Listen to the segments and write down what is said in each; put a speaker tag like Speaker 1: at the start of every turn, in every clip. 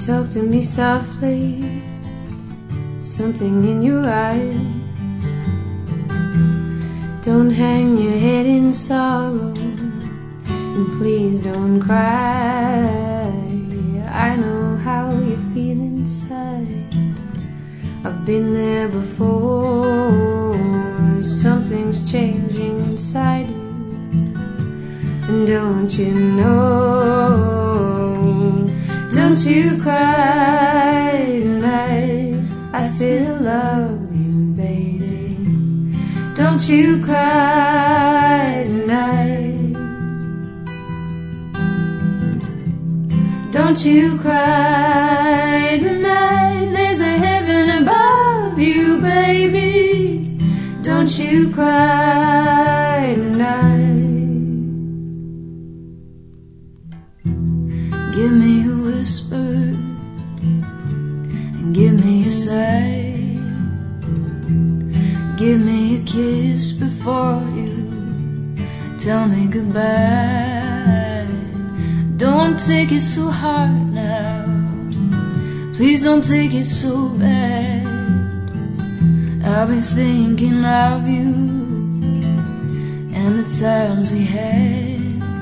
Speaker 1: talk to me softly, something in your eyes. Don't hang your head in sorrow, and please don't cry. I know how you feel inside, I've been there before. Something's changing inside you, and don't you know? Don't you cry tonight, I still love you, baby. Don't you cry tonight. Don't you cry tonight, there's a heaven above you, baby. Don't you cry tonight. Give me a whisper and give me a sigh. Give me a kiss before you tell me goodbye. Don't take it so hard now, please don't take it so bad. I'll be thinking of you and the times we had.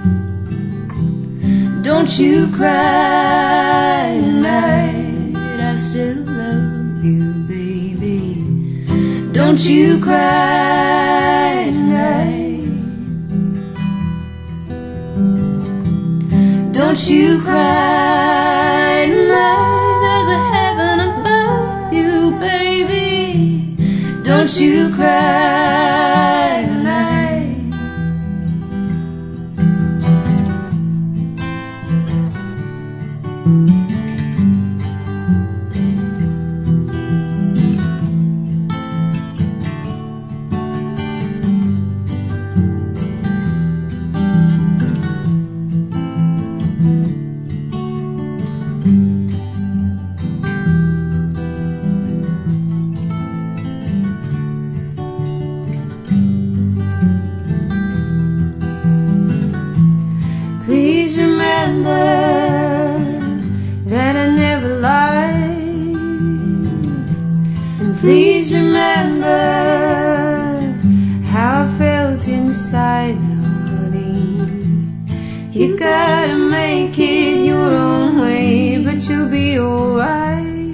Speaker 1: Don't you cry tonight, I still love you, baby. Don't you cry tonight. Don't you cry tonight, there's a heaven above you, baby. Don't you cry tonight. Please remember that I never lied, and please remember how I felt inside. Now, honey, you gotta make it your own way, but you'll be alright.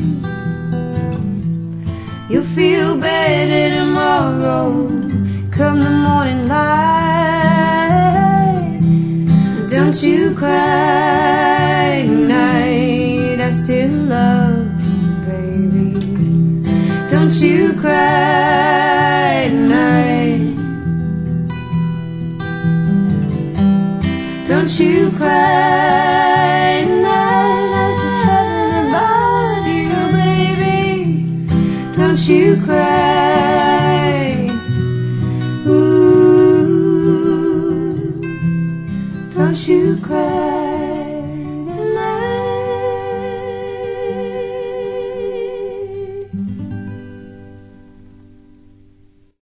Speaker 1: You'll feel better tomorrow, come the morning light. Don't you cry tonight, I still love you, baby. Don't you cry tonight. Don't you cry tonight, there's a heaven above you, baby. Don't you cry.